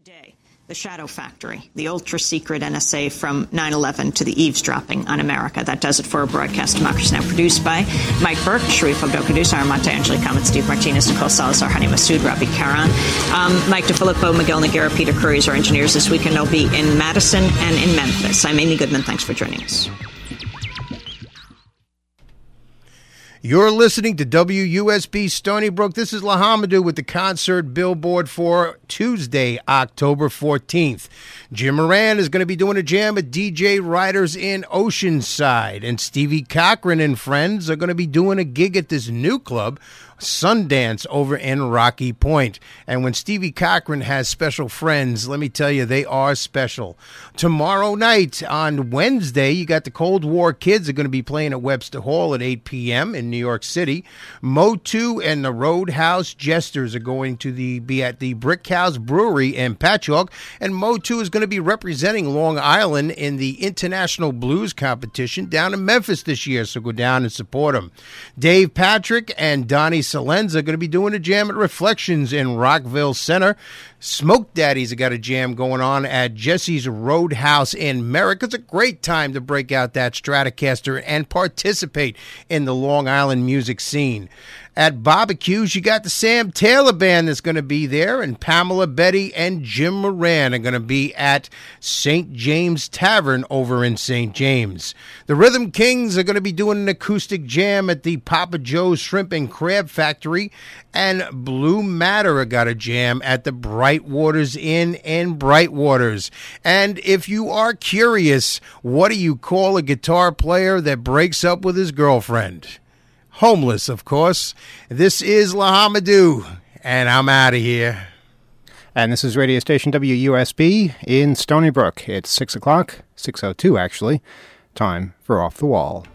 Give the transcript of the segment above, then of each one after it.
Today, The Shadow Factory, the ultra-secret NSA from 9/11 to the eavesdropping on America. That does it for a Broadcast Democracy Now! Produced by Mike Burke, Sharif Abdo-Kadus, Armando Angeli, Steve Martinez, Nicole Salazar, Hani Massoud, Ravi Karan, Mike DeFilippo, Miguel Noguera, Peter Curry is our engineers this week, and they'll be in Madison and in Memphis. I'm Amy Goodman. Thanks for joining us. You're listening to WUSB Stony Brook. This is Lahamadou with the concert billboard for Tuesday, October 14th. Jim Moran is going to be doing a jam at DJ Riders in Oceanside. And Stevie Cochran and friends are going to be doing a gig at this new club, Sundance, over in Rocky Point. And when Stevie Cochran has special friends, let me tell you, they are special. Tomorrow night, on Wednesday, you got the Cold War Kids are going to be playing at Webster Hall at 8 p.m. in New York City. Motu and the Roadhouse Jesters are going to be at the Brick House Brewery in Patchogue. And Motu is going to be representing Long Island in the International Blues Competition down in Memphis this year, so go down and support them. Dave Patrick and Donnie Salenza are going to be doing a jam at Reflections in Rockville Center. Smoke Daddies have got a jam going on at Jesse's Roadhouse in Merrick. It's a great time to break out that Stratocaster and participate in the Long Island music scene. At Barbecues, you got the Sam Taylor Band that's going to be there, and Pamela Betty and Jim Moran are going to be at St. James Tavern over in St. James. The Rhythm Kings are going to be doing an acoustic jam at the Papa Joe's Shrimp and Crab Factory, and Blue Matter got a jam at the Bright Waters Inn in Bright Waters. And if you are curious, what do you call a guitar player that breaks up with his girlfriend? Homeless, of course. This is Lahamadou, and I'm out of here. And this is radio station WUSB in Stony Brook. It's 6 o'clock, 6:02 actually. Time for Off the Wall.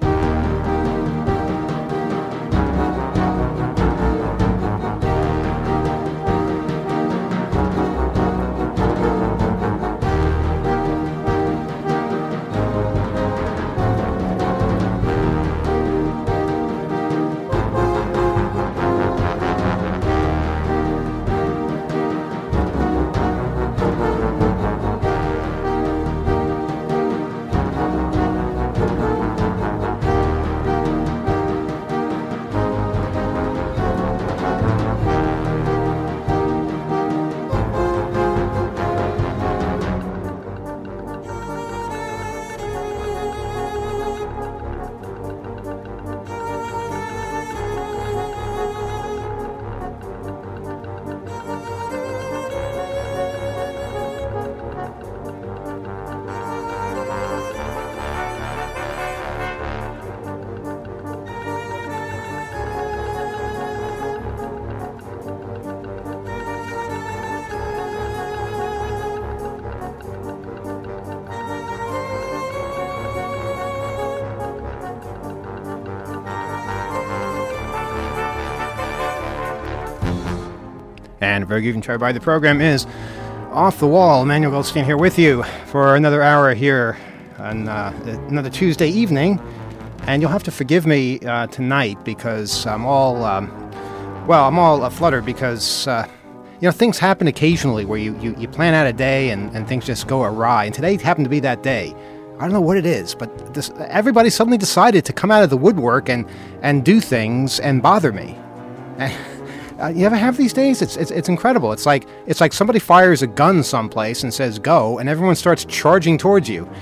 And a very good try by the program is Off the Wall. Emmanuel Goldstein here with you for another hour here on another Tuesday evening. And you'll have to forgive me tonight because I'm all fluttered because, things happen occasionally where you plan out a day and things just go awry. And today happened to be that day. I don't know what it is, but everybody suddenly decided to come out of the woodwork and do things and bother me. You ever have these days? It's incredible. It's like somebody fires a gun someplace and says go, and everyone starts charging towards you.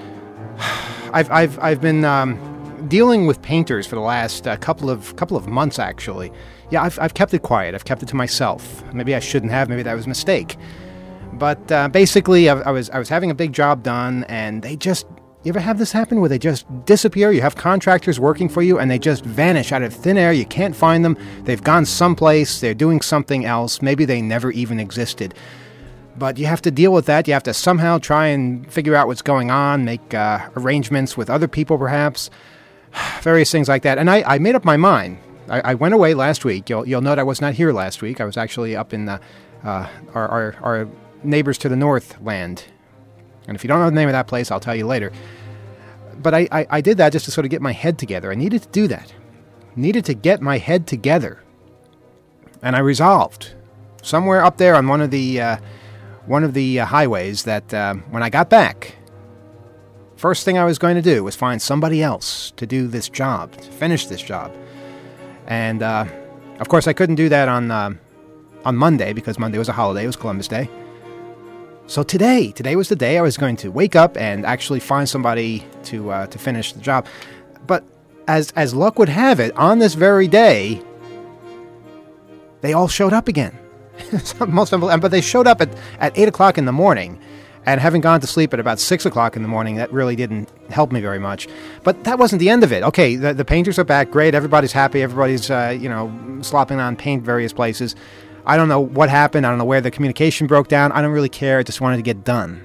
I've been dealing with painters for the last couple of months actually. Yeah, I've kept it quiet. I've kept it to myself. Maybe I shouldn't have. Maybe that was a mistake. But basically, I was having a big job done, and they just. You ever have this happen where they just disappear? You have contractors working for you and they just vanish out of thin air. You can't find them. They've gone someplace. They're doing something else. Maybe they never even existed. But you have to deal with that. You have to somehow try and figure out what's going on, make arrangements with other people perhaps, various things like that. And I made up my mind. I went away last week. You'll note I was not here last week. I was actually up in our neighbors to the north land. And if you don't know the name of that place, I'll tell you later. But I did that just to sort of get my head together. I needed to do that. Needed to get my head together. And I resolved, somewhere up there on one of the highways that when I got back, first thing I was going to do was find somebody else to do this job, to finish this job. And, of course, I couldn't do that on Monday because Monday was a holiday. It was Columbus Day. So today was the day I was going to wake up and actually find somebody to finish the job. But as luck would have it, on this very day, they all showed up again. Most of them, but they showed up at 8 o'clock in the morning, and having gone to sleep at about 6 o'clock in the morning, that really didn't help me very much. But that wasn't the end of it. Okay, the painters are back. Great. Everybody's happy. Everybody's, slopping on paint various places. I don't know what happened. I don't know where the communication broke down. I don't really care. I just wanted to get done.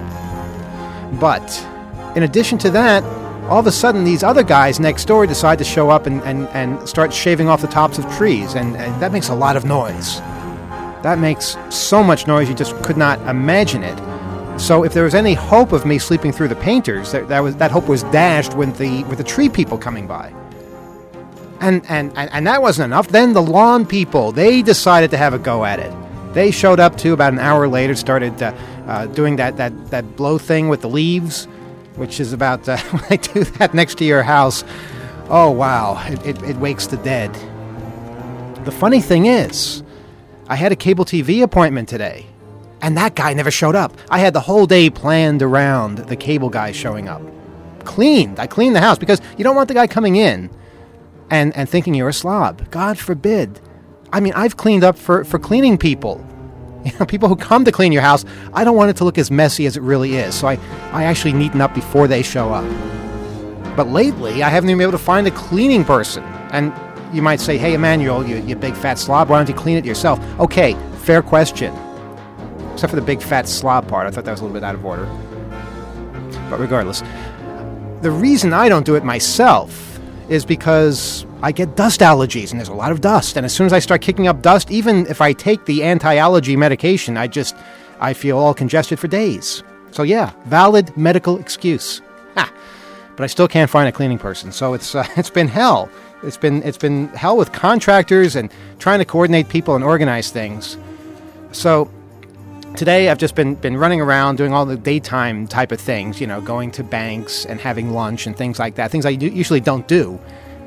But in addition to that, all of a sudden, these other guys next door decide to show up and start shaving off the tops of trees. And that makes a lot of noise. That makes so much noise you just could not imagine it. So if there was any hope of me sleeping through the painters, that hope was dashed with the tree people coming by. And that wasn't enough. Then the lawn people, they decided to have a go at it. They showed up too about an hour later, started doing that blow thing with the leaves, which is about when they do that next to your house. Oh wow, it wakes the dead. The funny thing is, I had a cable TV appointment today, and that guy never showed up. I had the whole day planned around the cable guy showing up. I cleaned the house because you don't want the guy coming in and thinking you're a slob. God forbid. I mean, I've cleaned up for cleaning people. People who come to clean your house, I don't want it to look as messy as it really is. So I actually neaten up before they show up. But lately, I haven't even been able to find a cleaning person. And you might say, hey, Emmanuel, you big fat slob, why don't you clean it yourself? Okay, fair question. Except for the big fat slob part. I thought that was a little bit out of order. But regardless, the reason I don't do it myself is because I get dust allergies, and there's a lot of dust. And as soon as I start kicking up dust, even if I take the anti-allergy medication, I feel all congested for days. So yeah, valid medical excuse. But I still can't find a cleaning person. So it's been hell. It's been hell with contractors and trying to coordinate people and organize things. So today I've just been running around doing all the daytime type of things, going to banks and having lunch and things like that, things I usually don't do.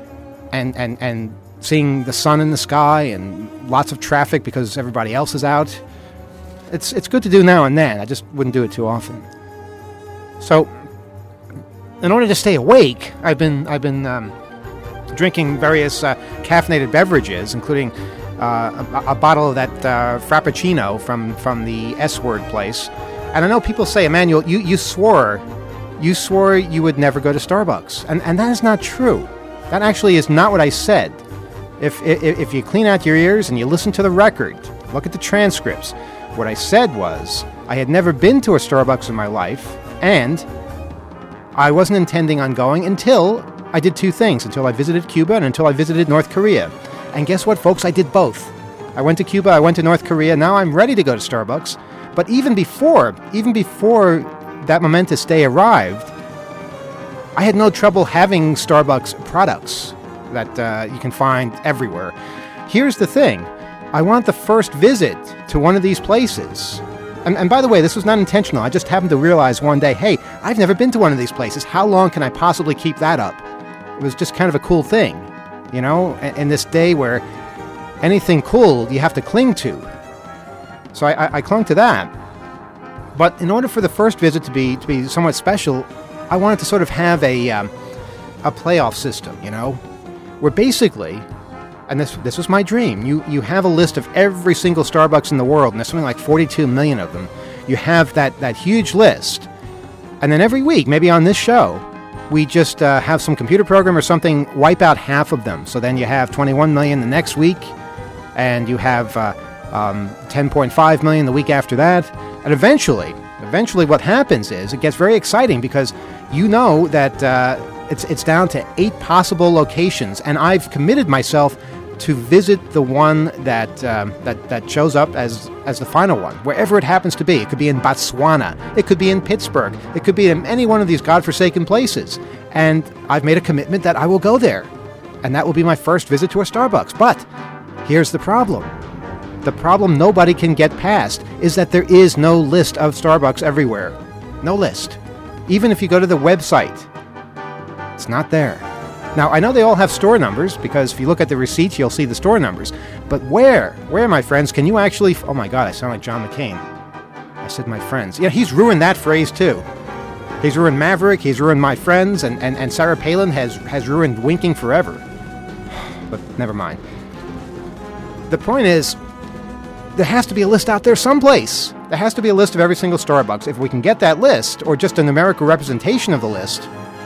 And seeing the sun in the sky and lots of traffic because everybody else is out. It's good to do now and then. I just wouldn't do it too often. So, in order to stay awake, I've been drinking various caffeinated beverages, including a bottle of that Frappuccino from the S-Word place. And I know people say, Emmanuel, you swore you would never go to Starbucks. And that is not true. That actually is not what I said. If you clean out your ears and you listen to the record, look at the transcripts, what I said was I had never been to a Starbucks in my life, and I wasn't intending on going until I did two things, until I visited Cuba and until I visited North Korea. And guess what, folks? I did both. I went to Cuba, I went to North Korea, now I'm ready to go to Starbucks. But even before that momentous day arrived, I had no trouble having Starbucks products that you can find everywhere. Here's the thing. I want the first visit to one of these places. And by the way, this was not intentional. I just happened to realize one day, hey, I've never been to one of these places. How long can I possibly keep that up? It was just kind of a cool thing, in this day where anything cool you have to cling to. So I clung to that. But in order for the first visit to be somewhat special, I wanted to sort of have a playoff system, where basically, and this was my dream, you have a list of every single Starbucks in the world, and there's something like 42 million of them. You have that huge list, and then every week, maybe on this show, we just have some computer program or something wipe out half of them. So then you have 21 million the next week, and you have 10.5 million the week after that, and eventually what happens is it gets very exciting because that it's down to 8 possible locations, and I've committed myself to visit the one that shows up as the final one, wherever it happens to be. It could be in Botswana, it could be in Pittsburgh, it could be in any one of these godforsaken places, and I've made a commitment that I will go there, and that will be my first visit to a Starbucks. But here's the problem. The problem nobody can get past is that there is no list of Starbucks everywhere. No list. Even if you go to the website, it's not there. Now, I know they all have store numbers, because if you look at the receipts, you'll see the store numbers. But where? Where, my friends, can you actually... Oh, my God, I sound like John McCain. I said my friends. Yeah, he's ruined that phrase, too. He's ruined Maverick, he's ruined my friends, and Sarah Palin has ruined winking forever. But never mind. The point is, there has to be a list out there someplace. There has to be a list of every single Starbucks. If we can get that list, or just a numerical representation of the list,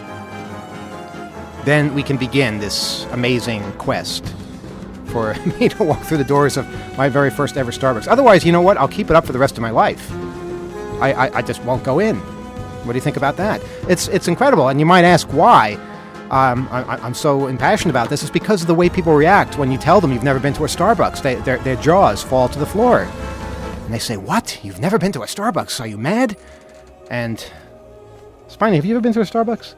then we can begin this amazing quest for me to walk through the doors of my very first ever Starbucks. Otherwise, you know what? I'll keep it up for the rest of my life. I just won't go in. What do you think about that? It's incredible, and you might ask why I'm so impassioned about this. It's because of the way people react when you tell them you've never been to a Starbucks. Their jaws fall to the floor. And they say, "What? You've never been to a Starbucks? Are you mad?" And, Spiny, have you ever been to a Starbucks?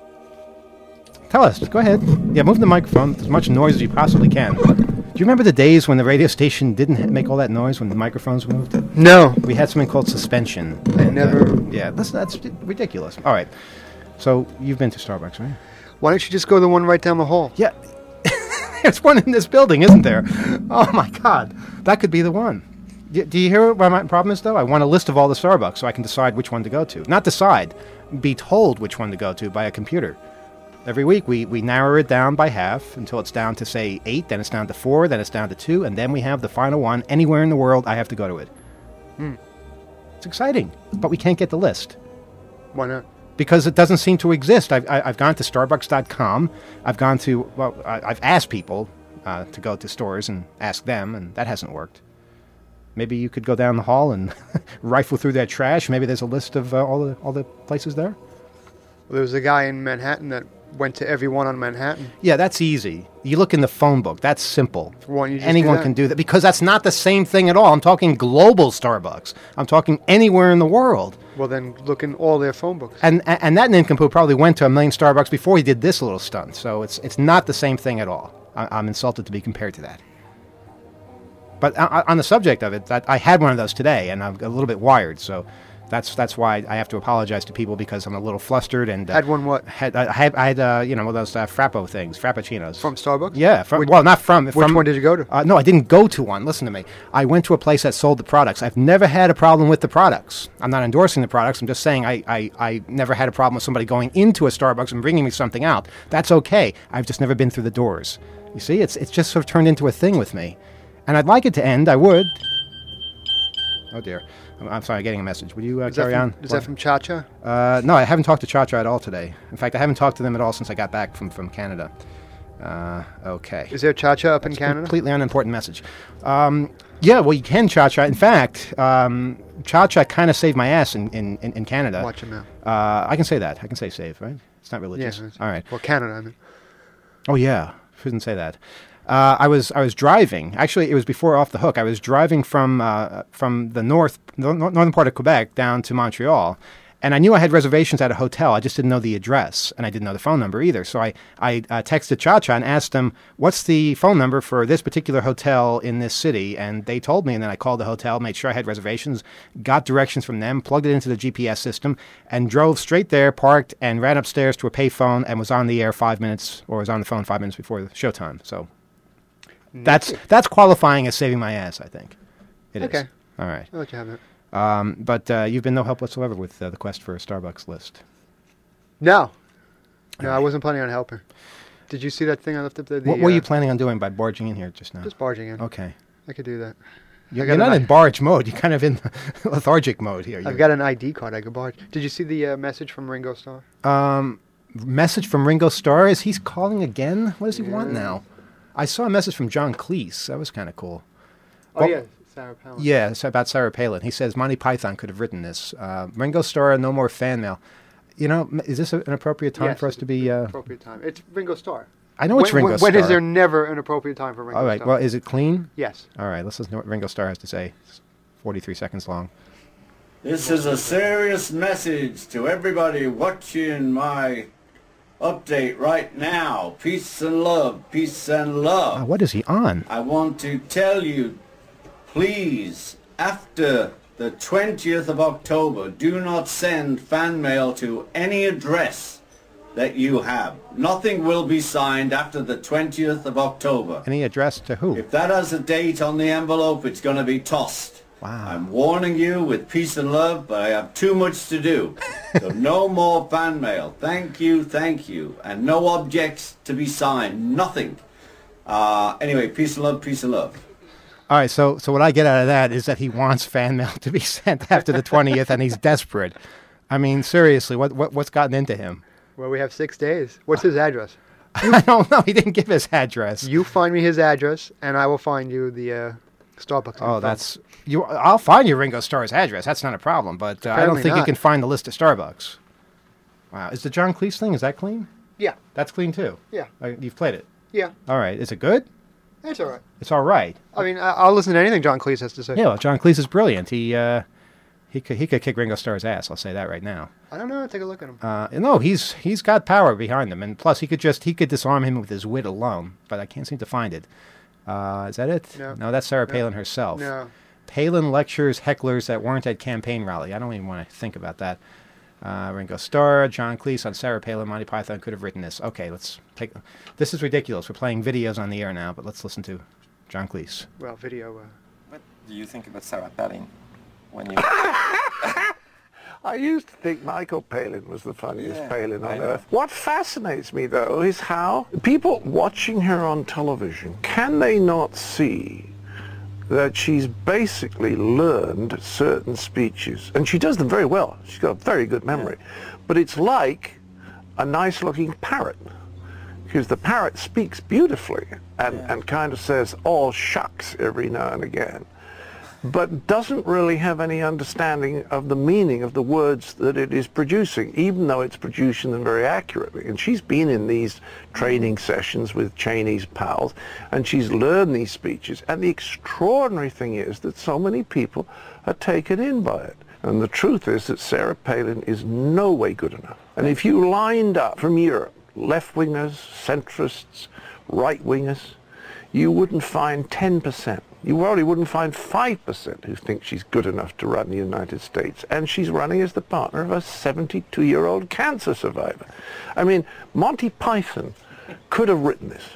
Tell us. Go ahead. Yeah, move the microphone with as much noise as you possibly can. Do you remember the days when the radio station didn't make all that noise when the microphones moved? No. We had something called suspension. I never... Yeah, that's ridiculous. All right. So, you've been to Starbucks, right? Why don't you just go to the one right down the hall? Yeah. There's one in this building, isn't there? Oh, my God. That could be the one. Do you hear what my problem is, though? I want a list of all the Starbucks so I can decide which one to go to. Not decide. Be told which one to go to by a computer. Every week, we narrow it down by half until it's down to, say, 8, then it's down to 4, then it's down to 2, and then we have the final one. Anywhere in the world, I have to go to it. It's exciting, but we can't get the list. Why not? Because it doesn't seem to exist. I've gone to Starbucks.com. I've asked people to go to stores and ask them, and that hasn't worked. Maybe you could go down the hall and rifle through their trash. Maybe there's a list of all the places there. Well, there was a guy in Manhattan that went to every one on Manhattan. Yeah, that's easy. You look in the phone book. That's simple. For one, you just Anyone can do that, because that's not the same thing at all. I'm talking global Starbucks. I'm talking anywhere in the world. Well, then look in all their phone books. And that nincompoop probably went to a million Starbucks before he did this little stunt. So it's not the same thing at all. I'm insulted to be compared to that. But on the subject of it, I had one of those today, and I'm a little bit wired, so that's why I have to apologize to people, because I'm a little flustered. And had one what? I had one of those Frappo things, Frappuccinos. From Starbucks? Yeah. Not from. Which one did you go to? No, I didn't go to one. Listen to me. I went to a place that sold the products. I've never had a problem with the products. I'm not endorsing the products. I'm just saying I never had a problem with somebody going into a Starbucks and bringing me something out. That's okay. I've just never been through the doors. You see, it's just sort of turned into a thing with me. And I'd like it to end. I would. Oh, dear. I'm sorry, getting a message. Would you carry on? Is that from Cha-Cha? No, I haven't talked to Cha-Cha at all today. In fact, I haven't talked to them at all since I got back from Canada. Okay. Is there Cha-Cha up in That's Canada? Completely unimportant message. Yeah, well, you can Cha-Cha. In fact, Cha-Cha kind of saved my ass in Canada. Watch him now. I can say that. I can say save, right? It's not religious. Yeah, all right. Well, Canada, I mean. Oh, yeah. Shouldn't say that. I was driving. Actually, it was before Off the Hook. I was driving from the northern part of Quebec down to Montreal, and I knew I had reservations at a hotel. I just didn't know the address, and I didn't know the phone number either. So I texted Cha-Cha and asked them, "What's the phone number for this particular hotel in this city?" And they told me, and then I called the hotel, made sure I had reservations, got directions from them, plugged it into the GPS system, and drove straight there, parked, and ran upstairs to a payphone, and was on the air 5 minutes, or was on the phone 5 minutes before the showtime. So. That's qualifying as saving my ass, I think. It is. Okay. All right. I'll let you have it. But you've been no help whatsoever with the quest for a Starbucks list. No, I wasn't planning on helping. Did you see that thing I left up there? What were you planning on doing by barging in here just now? Just barging in. Okay. I could do that. You're not in barge mode. You're kind of in lethargic mode here. I've got an ID card. I could barge. Did you see the message from Ringo Starr? Message from Ringo Starr? Is he calling again? What does he want now? I saw a message from John Cleese. That was kind of cool. Oh, yeah, Sarah Palin. Yeah, it's about Sarah Palin. He says Monty Python could have written this. Ringo Starr, no more fan mail. You know, is this an appropriate time for us to be... appropriate time. It's Ringo Starr. I know it's Ringo Starr. When is there never an appropriate time for Ringo Starr? All right, well, is it clean? Yes. All right, let's listen to what Ringo Starr has to say. It's 43 seconds long. This is a serious message to everybody watching my... update right now. Peace and love. Peace and love. What is he on? I want to tell you please, after the 20th of October, do not send fan mail to any address that you have. Nothing will be signed after the 20th of October. Any address to who? If that has a date on the envelope, it's going to be tossed. Wow. I'm warning you with peace and love, but I have too much to do. So no more fan mail. Thank you, and no objects to be signed. Nothing. Anyway, peace and love, peace and love. All right, so what I get out of that is that he wants fan mail to be sent after the 20th, and he's desperate. I mean, seriously, what's gotten into him? Well, we have 6 days. What's his address? I don't know. He didn't give his address. You find me his address, and I will find you the Starbucks. Oh, that's you. I'll find you Ringo Starr's address. That's not a problem. But I don't think you can find the list of Starbucks. Wow, is the John Cleese thing? Is that clean? Yeah. That's clean too. Yeah. You've played it. Yeah. All right. Is it good? It's all right. It's all right. I mean, I'll listen to anything John Cleese has to say. Yeah. Well, John Cleese is brilliant. He could kick Ringo Starr's ass. I'll say that right now. I don't know. Take a look at him. No, he's got power behind him, and plus he could disarm him with his wit alone. But I can't seem to find it. Is that it? No, that's Sarah Palin herself. No. Palin lectures hecklers that weren't at campaign rally. I don't even want to think about that. Ringo Starr, John Cleese on Sarah Palin, Monty Python could have written this. Okay, let's take. This is ridiculous. We're playing videos on the air now, but let's listen to John Cleese. Well, video. What do you think about Sarah Palin when you? I used to think Michael Palin was the funniest Palin on earth. What fascinates me, though, is how people watching her on television, can they not see that she's basically learned certain speeches? And she does them very well. She's got a very good memory. But it's like a nice-looking parrot, because the parrot speaks beautifully and kind of says, "all shucks," every now and again, but doesn't really have any understanding of the meaning of the words that it is producing, even though it's producing them very accurately. And she's been in these training sessions with Cheney's pals, and she's learned these speeches. And the extraordinary thing is that so many people are taken in by it. And the truth is that Sarah Palin is no way good enough. And if you lined up from Europe, left-wingers, centrists, right-wingers, you wouldn't find 10%. You probably wouldn't find 5% who think she's good enough to run the United States. And she's running as the partner of a 72-year-old cancer survivor. I mean, Monty Python could have written this.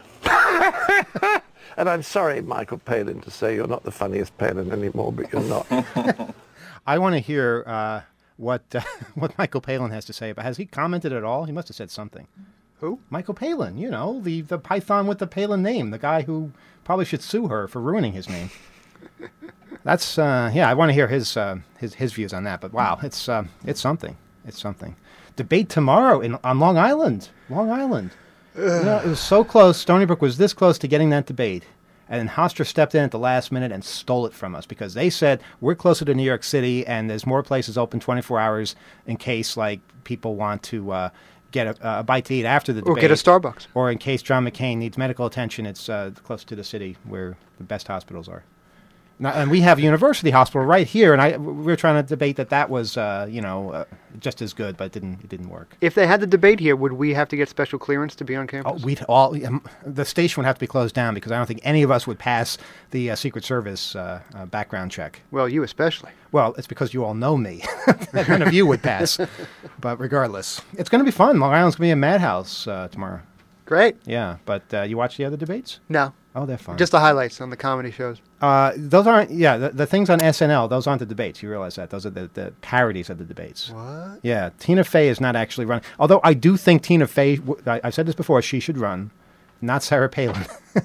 And I'm sorry, Michael Palin, to say you're not the funniest Palin anymore, but you're not. I want to hear what Michael Palin has to say about. Has he commented at all? He must have said something. Who? Michael Palin, you know, the Python with the Palin name, the guy who probably should sue her for ruining his name. That's I want to hear his views on that. But wow, it's something. It's something. Debate tomorrow on Long Island. Long Island. You know, it was so close. Stony Brook was this close to getting that debate, and then Hofstra stepped in at the last minute and stole it from us because they said we're closer to New York City and there's more places open 24 hours in case like people want to. Get a bite to eat after the debate. Or get a Starbucks. Or in case John McCain needs medical attention, it's close to the city where the best hospitals are. Now, and we have a university hospital right here, and we're trying to debate that was, just as good, but it didn't work. If they had the debate here, would we have to get special clearance to be on campus? The station would have to be closed down because I don't think any of us would pass the Secret Service background check. Well, you especially. Well, it's because you all know me. None of you would pass. But regardless, it's going to be fun. Long Island's going to be a madhouse tomorrow. Great. Yeah, but you watch the other debates? No. Oh, they're fun. Just the highlights on the comedy shows. Those aren't, the things on SNL, those aren't the debates. You realize that. Those are the parodies of the debates. What? Yeah, Tina Fey is not actually running. Although I do think Tina Fey, I've said this before, she should run, not Sarah Palin.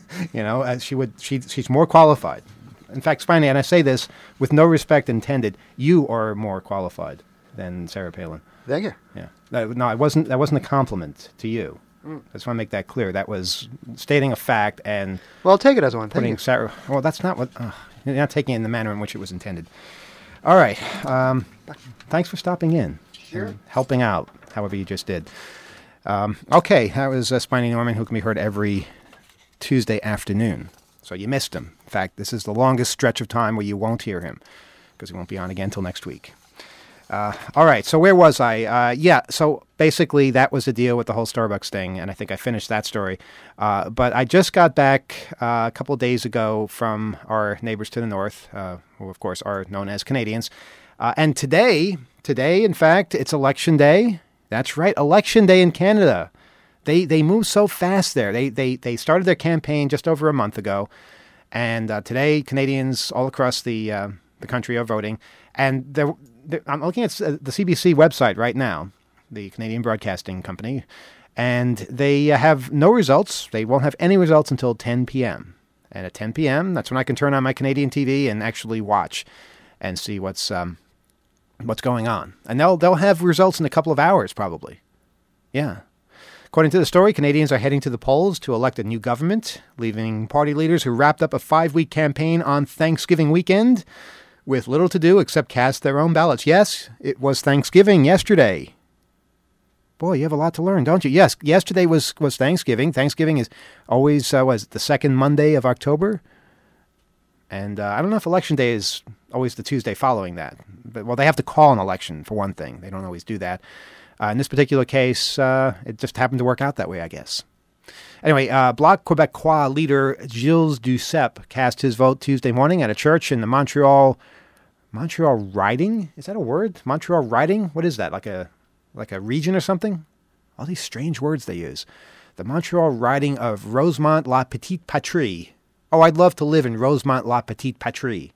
She's more qualified. In fact, finally, and I say this with no respect intended, you are more qualified than Sarah Palin. Thank you. Yeah. No, that wasn't a compliment to you. I just want to make that clear. That was stating a fact and... Well, I'll take it as one. Thank you. Sarah... Well, that's not what... you're not taking it in the manner in which it was intended. All right. Thanks for stopping in. Sure. And helping out, however you just did. Okay, that was Spiny Norman, who can be heard every Tuesday afternoon. So you missed him. In fact, this is the longest stretch of time where you won't hear him, because he won't be on again until next week. All right, so where was I? So basically that was the deal with the whole Starbucks thing, and I think I finished that story. But I just got back a couple of days ago from our neighbors to the north, who of course are known as Canadians. And today, in fact, it's Election Day. That's right, Election Day in Canada. They move so fast there. They started their campaign just over a month ago, and today Canadians all across the country are voting. And I'm looking at the CBC website right now, the Canadian Broadcasting Company, and they have no results. They won't have any results until 10 p.m. And at 10 p.m., that's when I can turn on my Canadian TV and actually watch and see what's going on. And they'll have results in a couple of hours, probably. Yeah. According to the story, Canadians are heading to the polls to elect a new government, leaving party leaders who wrapped up a 5-week campaign on Thanksgiving weekend with little to do except cast their own ballots. Yes, it was Thanksgiving yesterday. Boy, you have a lot to learn, don't you? Yes, yesterday was Thanksgiving. Thanksgiving is always was the second Monday of October. And I don't know if Election Day is always the Tuesday following that. But, well, they have to call an election, for one thing. They don't always do that. In this particular case, it just happened to work out that way, I guess. Anyway, Bloc Québécois leader Gilles Duceppe cast his vote Tuesday morning at a church in the Montreal Riding? Is that a word? Montreal Riding? What is that? Like a region or something? All these strange words they use. The Montreal Riding of Rosemont-la-Petite-Patrie. Oh, I'd love to live in Rosemont-la-Petite-Patrie.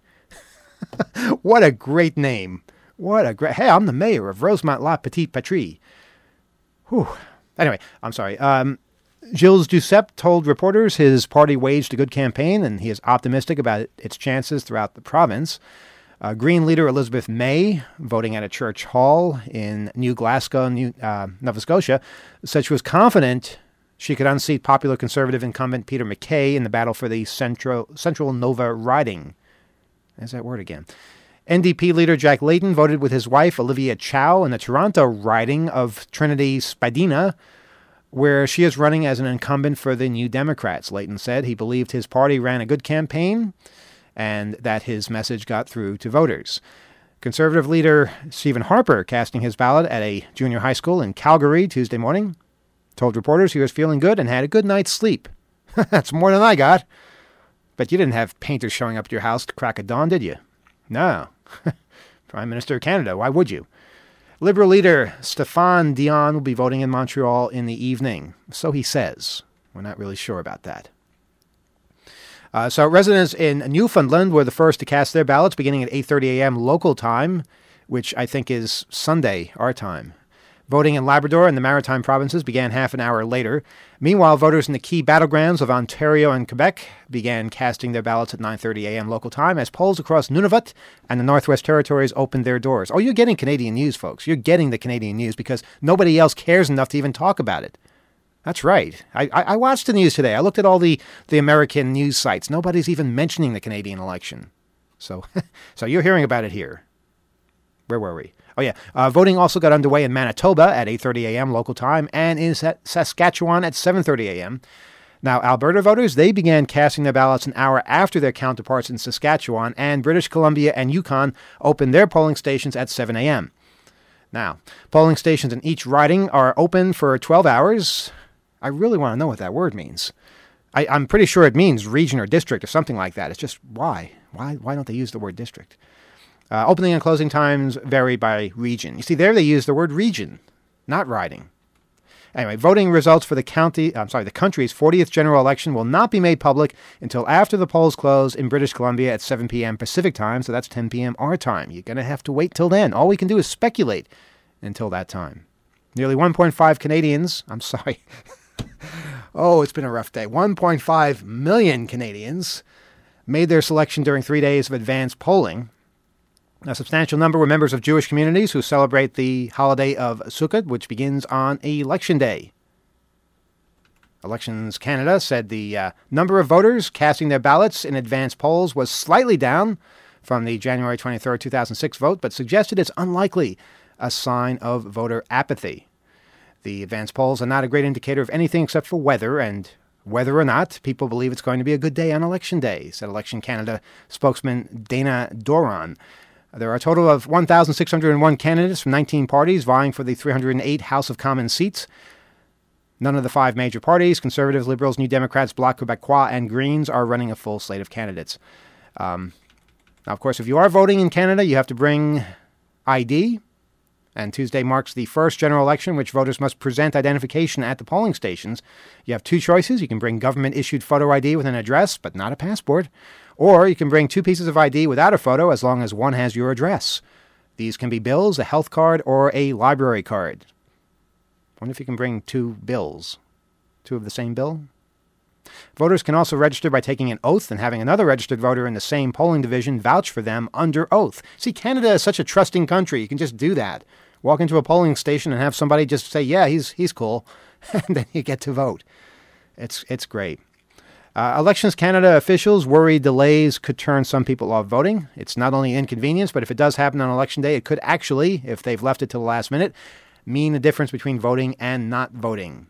What a great name. Hey, I'm the mayor of Rosemont-la-Petite-Patrie. Whew. Anyway, I'm sorry. Gilles Duceppe told reporters his party waged a good campaign and he is optimistic about its chances throughout the province. Green leader Elizabeth May, voting at a church hall in New Glasgow, Nova Scotia, said she was confident she could unseat popular Conservative incumbent Peter MacKay in the battle for the Central Nova riding. There's that word again. NDP leader Jack Layton voted with his wife Olivia Chow in the Toronto riding of Trinity-Spadina, where she is running as an incumbent for the New Democrats. Layton said he believed his party ran a good campaign and that his message got through to voters. Conservative leader Stephen Harper, casting his ballot at a junior high school in Calgary Tuesday morning, told reporters he was feeling good and had a good night's sleep. That's more than I got. But you didn't have painters showing up at your house to crack of dawn, did you? No. Prime Minister of Canada, why would you? Liberal leader Stéphane Dion will be voting in Montreal in the evening. So he says. We're not really sure about that. So residents in Newfoundland were the first to cast their ballots beginning at 8:30 a.m. local time, which I think is Sunday, our time. Voting in Labrador and the Maritime provinces began half an hour later. Meanwhile, voters in the key battlegrounds of Ontario and Quebec began casting their ballots at 9:30 a.m. local time as polls across Nunavut and the Northwest Territories opened their doors. Oh, you're getting Canadian news, folks. You're getting the Canadian news because nobody else cares enough to even talk about it. That's right. I watched the news today. I looked at all the American news sites. Nobody's even mentioning the Canadian election. So you're hearing about it here. Where were we? Oh, yeah. Voting also got underway in Manitoba at 8:30 a.m. local time and in Saskatchewan at 7:30 a.m. Now, Alberta voters, they began casting their ballots an hour after their counterparts in Saskatchewan, and British Columbia and Yukon opened their polling stations at 7 a.m. Now, polling stations in each riding are open for 12 hours. I really want to know what that word means. I'm pretty sure it means region or district or something like that. It's just why? Why don't they use the word district? Opening and closing times vary by region. You see, there they use the word region, not riding. Anyway, voting results for the country's 40th general election will not be made public until after the polls close in British Columbia at 7 p.m. Pacific time, so that's 10 p.m. our time. You're going to have to wait till then. All we can do is speculate until that time. Nearly 1.5 Canadians, I'm sorry. Oh, it's been a rough day. 1.5 million Canadians made their selection during 3 days of advanced polling. A substantial number were members of Jewish communities who celebrate the holiday of Sukkot, which begins on Election Day. Elections Canada said the number of voters casting their ballots in advance polls was slightly down from the January 23, 2006 vote, but suggested it's unlikely a sign of voter apathy. The advance polls are not a great indicator of anything except for weather, and whether or not people believe it's going to be a good day on Election Day, said Election Canada spokesman Dana Doran. There are a total of 1,601 candidates from 19 parties vying for the 308 House of Commons seats. None of the 5 major parties, Conservatives, Liberals, New Democrats, Bloc Québécois, and Greens, are running a full slate of candidates. Now, of course, if you are voting in Canada, you have to bring ID. And Tuesday marks the first general election, which voters must present identification at the polling stations. You have 2 choices. You can bring government-issued photo ID with an address, but not a passport. Or you can bring 2 pieces of ID without a photo, as long as one has your address. These can be bills, a health card, or a library card. I wonder if you can bring 2 bills. 2 of the same bill? Voters can also register by taking an oath and having another registered voter in the same polling division vouch for them under oath. See, Canada is such a trusting country. You can just do that. Walk into a polling station and have somebody just say, yeah, he's cool, and then you get to vote. It's great. Elections Canada officials worry delays could turn some people off voting. It's not only inconvenience, but if it does happen on Election Day, it could actually, if they've left it to the last minute, mean the difference between voting and not voting.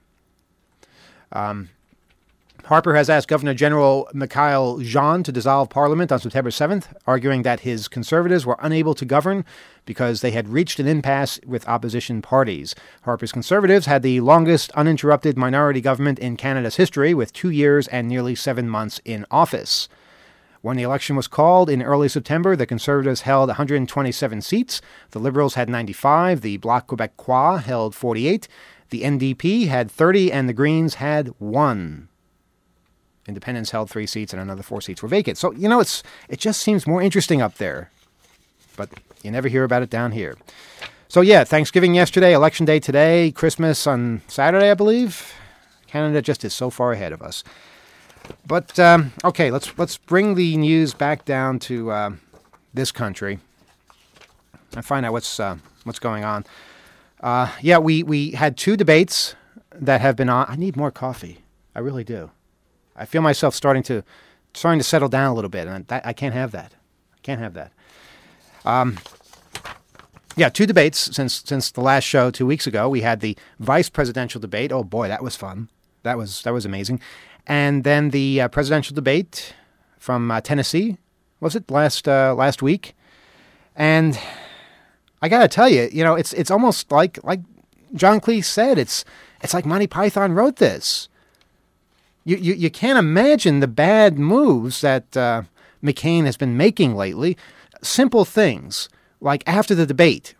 Harper has asked Governor General Michaël Jean to dissolve Parliament on September 7th, arguing that his Conservatives were unable to govern because they had reached an impasse with opposition parties. Harper's Conservatives had the longest uninterrupted minority government in Canada's history, with 2 years and nearly 7 months in office. When the election was called in early September, the Conservatives held 127 seats, the Liberals had 95, the Bloc Québécois held 48, the NDP had 30, and the Greens had 1. Independents held 3 seats and another 4 seats were vacant. So, it just seems more interesting up there. But you never hear about it down here. So, yeah, Thanksgiving yesterday, Election Day today, Christmas on Saturday, I believe. Canada just is so far ahead of us. But, okay, let's bring the news back down to this country and find out what's going on. We had 2 debates that have been on. I need more coffee. I really do. I feel myself starting to settle down a little bit, and I can't have that. Two debates since the last show 2 weeks ago. We had the vice presidential debate. Oh boy, that was fun. That was amazing. And then the presidential debate from Tennessee. Was it last week? And I got to tell you, it's almost like John Cleese said. It's like Monty Python wrote this. You can't imagine the bad moves that McCain has been making lately. Simple things, like after the debate.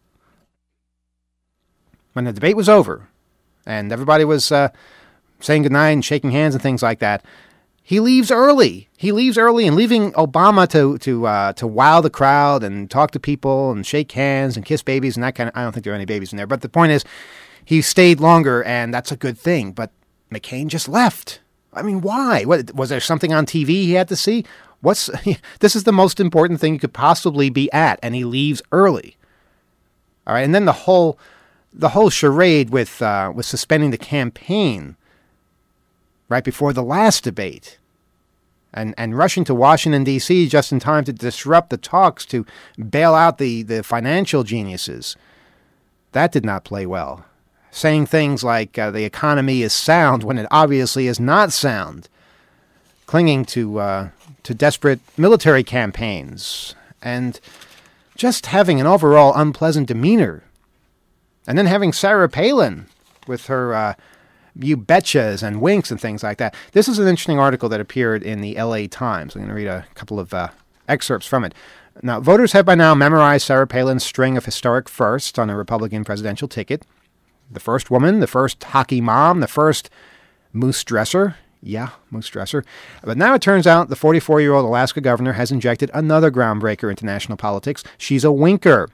When the debate was over, and everybody was saying goodnight and shaking hands and things like that, he leaves early. And leaving Obama to wow the crowd and talk to people and shake hands and kiss babies and that kind of... I don't think there are any babies in there. But the point is, he stayed longer, and that's a good thing. But McCain just left. I mean, why? What, was there something on TV he had to see? This is the most important thing you could possibly be at, and he leaves early. All right, and then the whole charade with suspending the campaign right before the last debate, and rushing to Washington D.C. just in time to disrupt the talks to bail out the financial geniuses. That did not play well. Saying things like the economy is sound when it obviously is not sound. Clinging to desperate military campaigns. And just having an overall unpleasant demeanor. And then having Sarah Palin with her you betchas and winks and things like that. This is an interesting article that appeared in the LA Times. I'm going to read a couple of excerpts from it. Now, voters have by now memorized Sarah Palin's string of historic firsts on a Republican presidential ticket. The first woman, the first hockey mom, the first moose dresser. Yeah, moose dresser. But now it turns out the 44-year-old Alaska governor has injected another groundbreaker into national politics. She's a winker.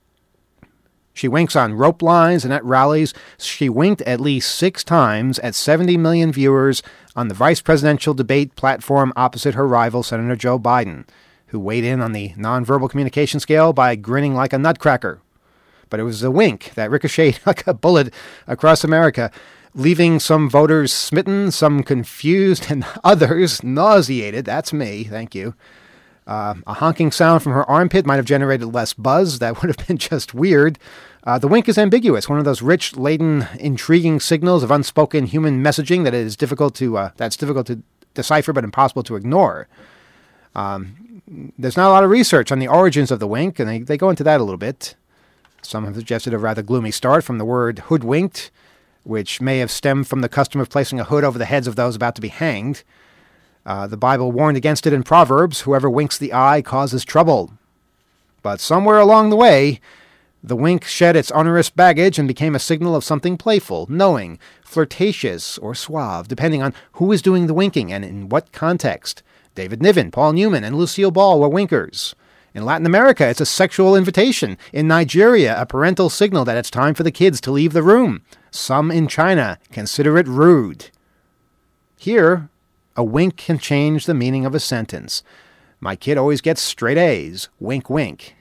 She winks on rope lines and at rallies. She winked at least 6 times at 70 million viewers on the vice presidential debate platform opposite her rival, Senator Joe Biden, who weighed in on the nonverbal communication scale by grinning like a nutcracker. But it was a wink that ricocheted like a bullet across America, leaving some voters smitten, some confused, and others nauseated. That's me, thank you. A honking sound from her armpit might have generated less buzz. That would have been just weird. The wink is ambiguous, one of those rich, laden, intriguing signals of unspoken human messaging that is difficult to decipher but impossible to ignore. There's not a lot of research on the origins of the wink, and they go into that a little bit. Some have suggested a rather gloomy start from the word hoodwinked, which may have stemmed from the custom of placing a hood over the heads of those about to be hanged. The Bible warned against it in Proverbs, whoever winks the eye causes trouble. But somewhere along the way, the wink shed its onerous baggage and became a signal of something playful, knowing, flirtatious, or suave, depending on who is doing the winking and in what context. David Niven, Paul Newman, and Lucille Ball were winkers. In Latin America, it's a sexual invitation. In Nigeria, a parental signal that it's time for the kids to leave the room. Some in China consider it rude. Here, a wink can change the meaning of a sentence. My kid always gets straight A's. Wink, wink.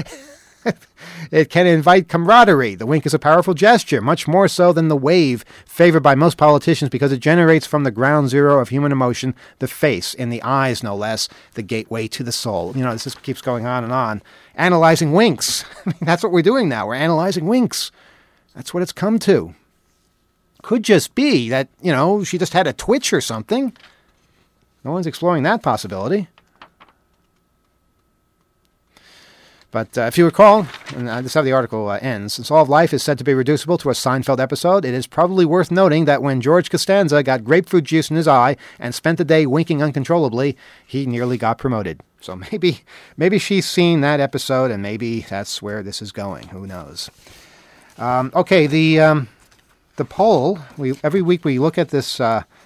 It can invite camaraderie. The wink is a powerful gesture, much more so than the wave favored by most politicians because it generates from the ground zero of human emotion, the face, in the eyes no less, the gateway to the soul. You know, this just keeps going on and on. Analyzing winks. I mean, that's what we're doing now. We're analyzing winks. That's what it's come to. Could just be that, you know, she just had a twitch or something. No one's exploring that possibility. But if you recall, and this is how the article ends, since all of life is said to be reducible to a Seinfeld episode, it is probably worth noting that when George Costanza got grapefruit juice in his eye and spent the day winking uncontrollably, he nearly got promoted. So maybe she's seen that episode, and maybe that's where this is going. Who knows? Okay, the poll. Every week we look at this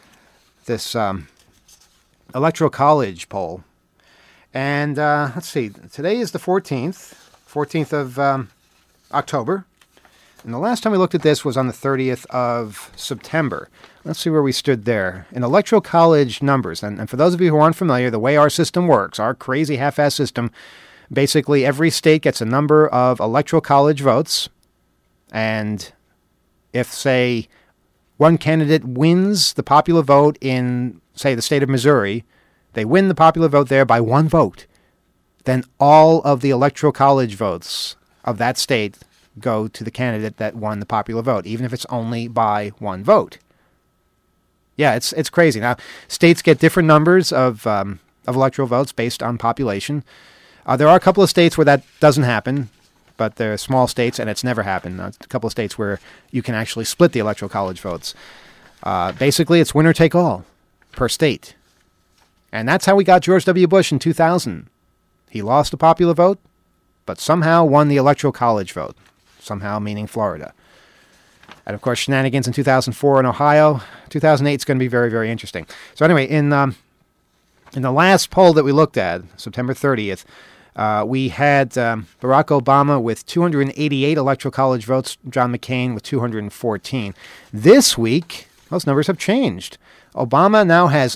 Electoral College poll. And let's see, today is the 14th of October. And the last time we looked at this was on the 30th of September. Let's see where we stood there. In Electoral College numbers, and for those of you who aren't familiar, the way our system works, our crazy half-ass system, basically every state gets a number of Electoral College votes. And if, say, one candidate wins the popular vote in, say, the state of Missouri, they win the popular vote there by one vote, then all of the Electoral College votes of that state go to the candidate that won the popular vote, even if it's only by one vote. Yeah, it's crazy. Now, states get different numbers of electoral votes based on population. There are a couple of states where that doesn't happen, but they're small states, and it's never happened. A couple of states where you can actually split the Electoral College votes. Basically, it's winner take all per state. And that's how we got George W. Bush in 2000. He lost the popular vote, but somehow won the Electoral College vote. Somehow meaning Florida. And, of course, shenanigans in 2004 in Ohio. 2008 is going to be very, very interesting. So anyway, in the last poll that we looked at, September 30th, we had Barack Obama with 288 Electoral College votes, John McCain with 214. This week, those numbers have changed. Obama now has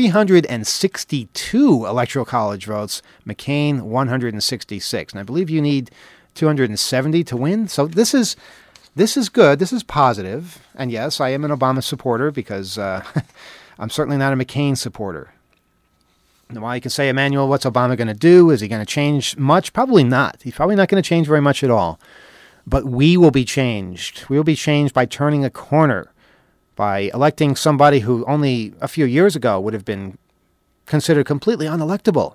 362 Electoral College votes, McCain 166. And I believe you need 270 to win. So this is good. This is positive. And yes, I am an Obama supporter because I'm certainly not a McCain supporter. Now, while you can say, Emmanuel, what's Obama going to do? Is he going to change much? Probably not. He's probably not going to change very much at all. But we will be changed. We will be changed by turning a corner, by electing somebody who only a few years ago would have been considered completely unelectable.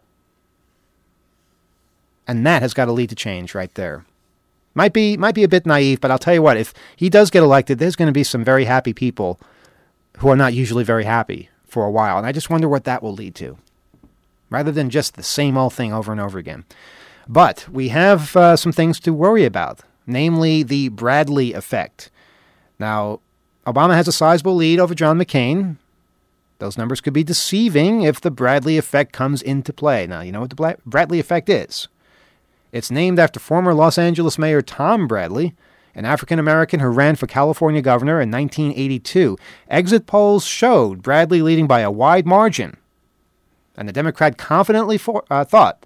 And that has got to lead to change right there. Might be a bit naive, but I'll tell you what, if he does get elected, there's going to be some very happy people who are not usually very happy for a while. And I just wonder what that will lead to, rather than just the same old thing over and over again. But we have some things to worry about, namely the Bradley effect. Now, Obama has a sizable lead over John McCain. Those numbers could be deceiving if the Bradley effect comes into play. Now, you know what the Bradley effect is. It's named after former Los Angeles Mayor Tom Bradley, an African-American who ran for California governor in 1982. Exit polls showed Bradley leading by a wide margin. And the Democrat confidently thought?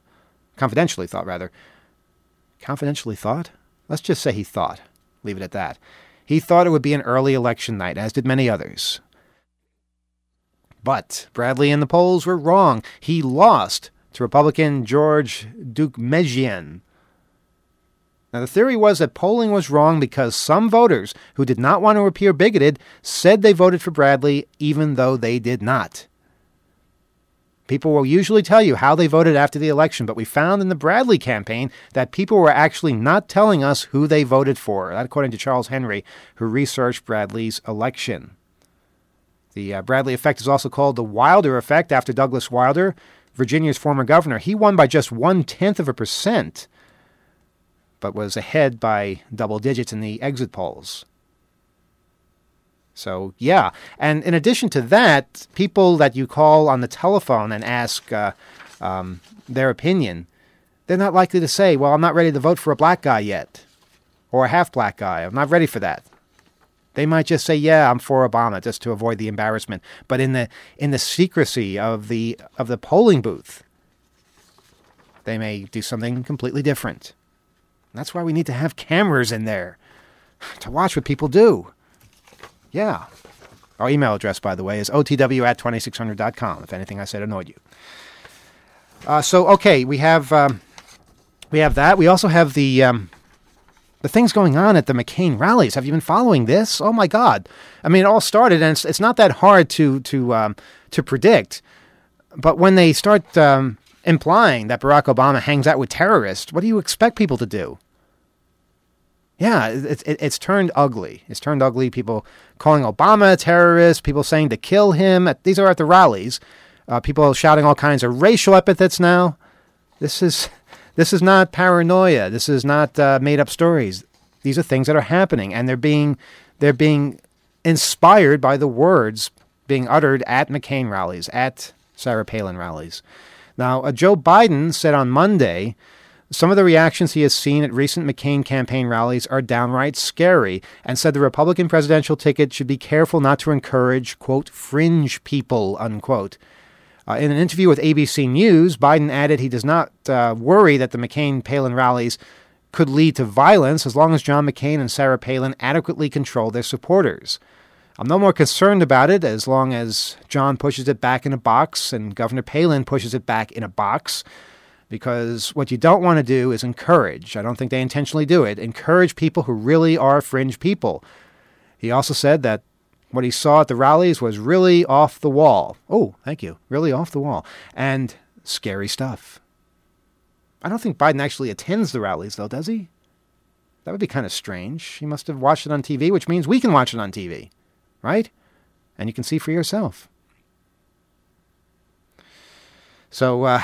Let's just say he thought. Leave it at that. He thought it would be an early election night, as did many others. But Bradley in the polls were wrong. He lost to Republican George Deukmejian. Now, the theory was that polling was wrong because some voters who did not want to appear bigoted said they voted for Bradley even though they did not. People will usually tell you how they voted after the election, but we found in the Bradley campaign that people were actually not telling us who they voted for. That according to Charles Henry, who researched Bradley's election. The Bradley effect is also called the Wilder effect after Douglas Wilder, Virginia's former governor. He won by just 0.1%, but was ahead by double digits in the exit polls. So, yeah. And in addition to that, people that you call on the telephone and ask their opinion, they're not likely to say, well, I'm not ready to vote for a black guy yet, or a half-black guy. I'm not ready for that. They might just say, yeah, I'm for Obama, just to avoid the embarrassment. But in the secrecy of the polling booth, they may do something completely different. And that's why we need to have cameras in there to watch what people do. Yeah. Our email address, by the way, is otw@2600.com, if anything I said annoyed you. Okay, we have that. We also have the things going on at the McCain rallies. Have you been following this? Oh, my God. I mean, it all started, and it's not that hard to predict. But when they start implying that Barack Obama hangs out with terrorists, what do you expect people to do? Yeah, it's turned ugly. It's turned ugly. People calling Obama a terrorist, people saying to kill him. These are at the rallies. People shouting all kinds of racial epithets now. This is not paranoia. This is not made-up stories. These are things that are happening, and they're being inspired by the words being uttered at McCain rallies, at Sarah Palin rallies. Now, Joe Biden said on Monday, some of the reactions he has seen at recent McCain campaign rallies are downright scary, and said the Republican presidential ticket should be careful not to encourage, quote, fringe people, unquote. In an interview with ABC News, Biden added he does not worry that the McCain-Palin rallies could lead to violence as long as John McCain and Sarah Palin adequately control their supporters. I'm no more concerned about it as long as John pushes it back in a box and Governor Palin pushes it back in a box, because what you don't want to do is encourage, I don't think they intentionally do it, encourage people who really are fringe people. He also said that what he saw at the rallies was really off the wall. Oh, thank you. Really off the wall. And scary stuff. I don't think Biden actually attends the rallies, though, does he? That would be kind of strange. He must have watched it on TV, which means we can watch it on TV, right? And you can see for yourself. So,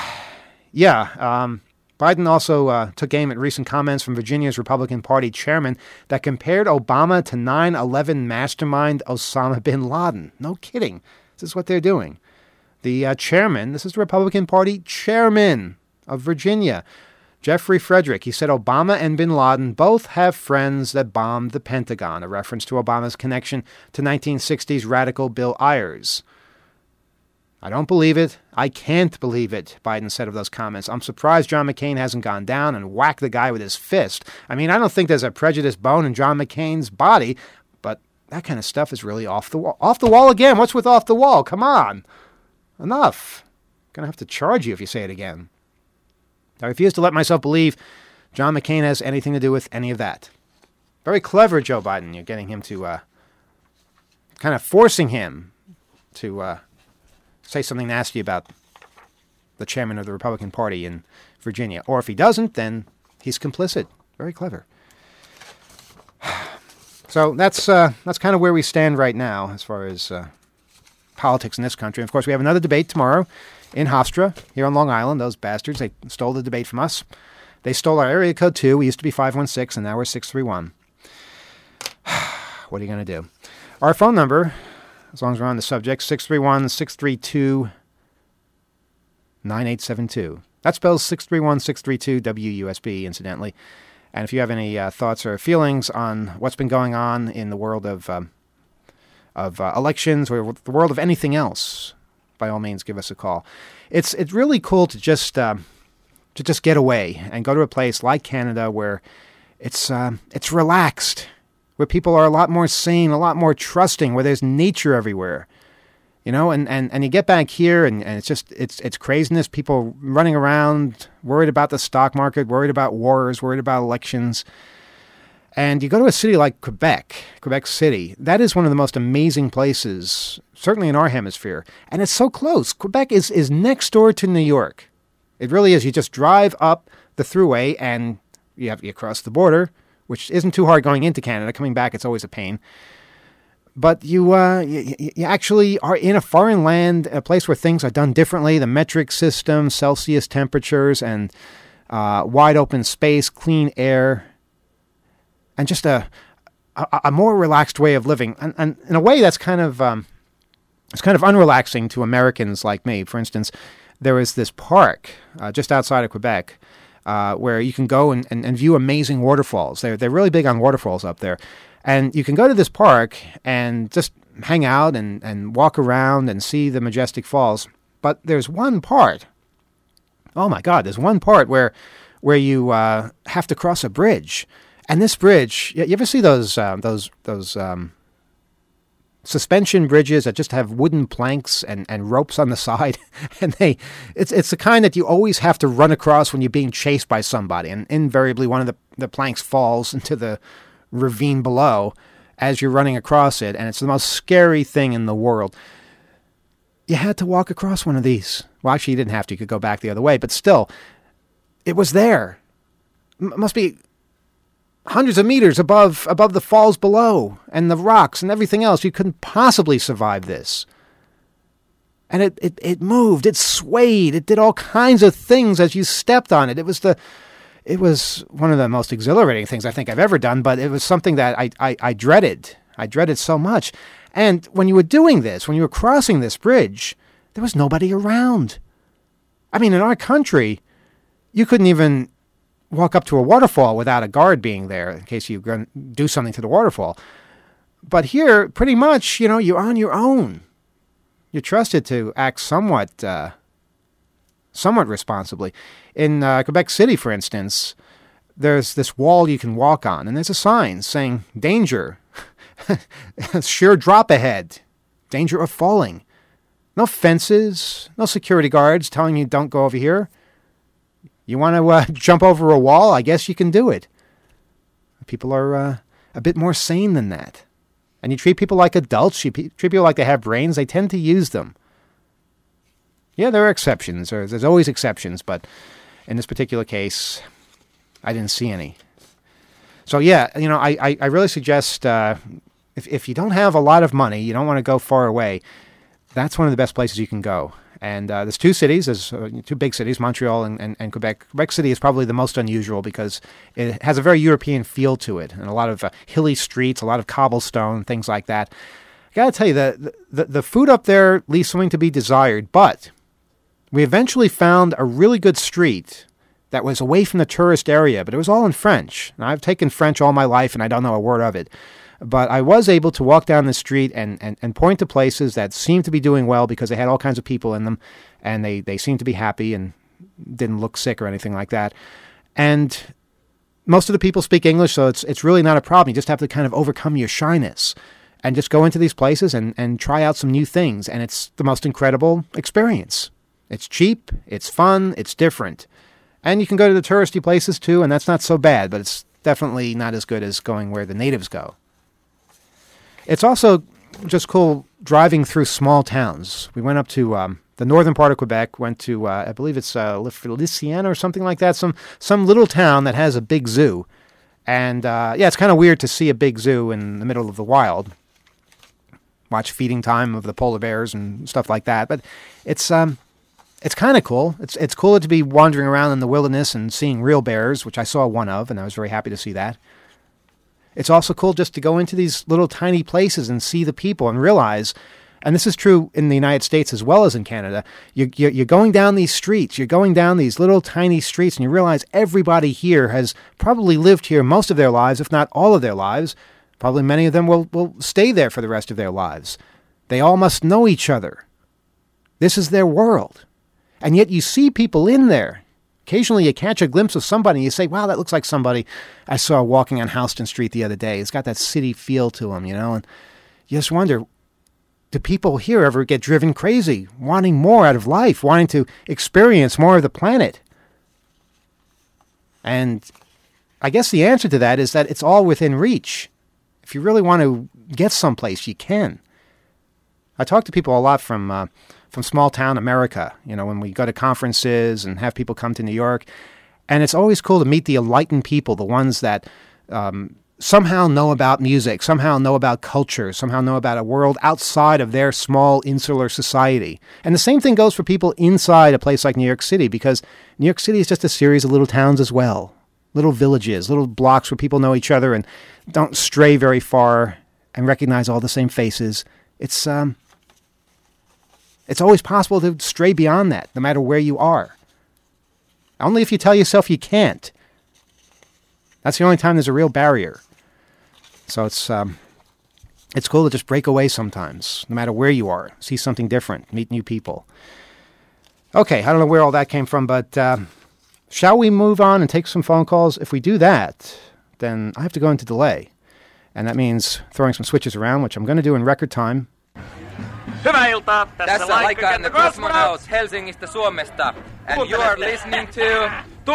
Biden also took aim at recent comments from Virginia's Republican Party chairman that compared Obama to 9/11 mastermind Osama bin Laden. No kidding. This is what they're doing. The chairman, this is the Republican Party chairman of Virginia, Jeffrey Frederick, he said Obama and bin Laden both have friends that bombed the Pentagon, a reference to Obama's connection to 1960s radical Bill Ayers. I don't believe it. I can't believe it, Biden said of those comments. I'm surprised John McCain hasn't gone down and whacked the guy with his fist. I mean, I don't think there's a prejudiced bone in John McCain's body, but that kind of stuff is really off the wall. Off the wall again? What's with off the wall? Come on. Enough. I'm going to have to charge you if you say it again. I refuse to let myself believe John McCain has anything to do with any of that. Very clever, Joe Biden. You're getting him to, kind of forcing him to, say something nasty about the chairman of the Republican Party in Virginia. Or if he doesn't, then he's complicit. Very clever. So that's kind of where we stand right now as far as politics in this country. And of course, we have another debate tomorrow in Hofstra here on Long Island. Those bastards, they stole the debate from us. They stole our area code too. We used to be 516 and now we're 631. What are you going to do? Our phone number, as long as we're on the subject, 631-632-9872. That spells 631-632-WUSB, incidentally. And if you have any thoughts or feelings on what's been going on in the world of elections or the world of anything else, by all means, give us a call. It's really cool to just get away and go to a place like Canada where it's relaxed, where people are a lot more sane, a lot more trusting, where there's nature everywhere, you know, and you get back here and it's craziness. People running around, worried about the stock market, worried about wars, worried about elections. And you go to a city like Quebec City. That is one of the most amazing places, certainly in our hemisphere. And it's so close. Quebec is next door to New York. It really is. You just drive up the thruway and you cross the border, which isn't too hard going into Canada. Coming back, it's always a pain. But you actually are in a foreign land, a place where things are done differently. The metric system, Celsius temperatures, and wide open space, clean air, and just a more relaxed way of living. And in a way, that's kind of unrelaxing to Americans like me. For instance, there is this park just outside of Quebec where you can go and view amazing waterfalls. They're really big on waterfalls up there. And you can go to this park and just hang out and walk around and see the majestic falls. But there's one part, oh my God, there's one part where you have to cross a bridge. And this bridge, you ever see those suspension bridges that just have wooden planks and ropes on the side? And it's the kind that you always have to run across when you're being chased by somebody. And invariably one of the planks falls into the ravine below as you're running across it. And it's the most scary thing in the world. You had to walk across one of these. Well, actually, you didn't have to. You could go back the other way. But still, it was there. Must be hundreds of meters above the falls below and the rocks and everything else. You couldn't possibly survive this. And it moved, it swayed, it did all kinds of things as you stepped on it. It was one of the most exhilarating things I think I've ever done, but it was something that I dreaded. I dreaded so much. And when you were doing this, when you were crossing this bridge, there was nobody around. I mean, in our country, you couldn't even walk up to a waterfall without a guard being there in case you do something to the waterfall. But here, pretty much, you're on your own. You're trusted to act somewhat responsibly. In Quebec City, for instance, there's this wall you can walk on, and there's a sign saying, danger, sure drop ahead, danger of falling. No fences, no security guards telling you don't go over here. You want to jump over a wall? I guess you can do it. People are a bit more sane than that. And you treat people like adults. You treat people like they have brains. They tend to use them. Yeah, there are exceptions. There's always exceptions. But in this particular case, I didn't see any. So yeah, I really suggest if you don't have a lot of money, you don't want to go far away, that's one of the best places you can go. And there's two cities, two big cities, Montreal and Quebec. Quebec City is probably the most unusual because it has a very European feel to it, and a lot of hilly streets, a lot of cobblestone, things like that. I got to tell you, the food up there leaves something to be desired, but we eventually found a really good street that was away from the tourist area, but it was all in French. Now, I've taken French all my life, and I don't know a word of it. But I was able to walk down the street and point to places that seemed to be doing well because they had all kinds of people in them, and they seemed to be happy and didn't look sick or anything like that. And most of the people speak English, so it's really not a problem. You just have to kind of overcome your shyness and just go into these places and try out some new things, and it's the most incredible experience. It's cheap, it's fun, it's different. And you can go to the touristy places too, and that's not so bad, but it's definitely not as good as going where the natives go. It's also just cool driving through small towns. We went up to the northern part of Quebec, went to, I believe it's Lisiane or something like that, some little town that has a big zoo. And, it's kind of weird to see a big zoo in the middle of the wild. Watch feeding time of the polar bears and stuff like that. But it's kind of cool. It's cooler to be wandering around in the wilderness and seeing real bears, which I saw one of, and I was very happy to see that. It's also cool just to go into these little tiny places and see the people and realize, and this is true in the United States as well as in Canada, you're going down these streets, you're going down these little tiny streets, and you realize everybody here has probably lived here most of their lives, if not all of their lives. Probably many of them will stay there for the rest of their lives. They all must know each other. This is their world. And yet you see people in there. Occasionally you catch a glimpse of somebody and you say, wow, that looks like somebody I saw walking on Houston Street the other day. It's got that city feel to him, and you just wonder, do people here ever get driven crazy, wanting more out of life, wanting to experience more of the planet? And I guess the answer to that is that it's all within reach. If you really want to get someplace, you can. I talk to people a lot from small town America, when we go to conferences and have people come to New York. And it's always cool to meet the enlightened people, the ones that somehow know about music, somehow know about culture, somehow know about a world outside of their small insular society. And the same thing goes for people inside a place like New York City, because New York City is just a series of little towns as well. Little villages, little blocks where people know each other and don't stray very far and recognize all the same faces. It's always possible to stray beyond that, no matter where you are. Only if you tell yourself you can't. That's the only time there's a real barrier. So it's cool to just break away sometimes, no matter where you are. See something different, meet new people. Okay, I don't know where all that came from, but shall we move on and take some phone calls? If we do that, then I have to go into delay. And that means throwing some switches around, which I'm going to do in record time. Hyvää iltaa. Tässä Laika and the Cosmonauts Helsingistä Suomesta. And you are listening to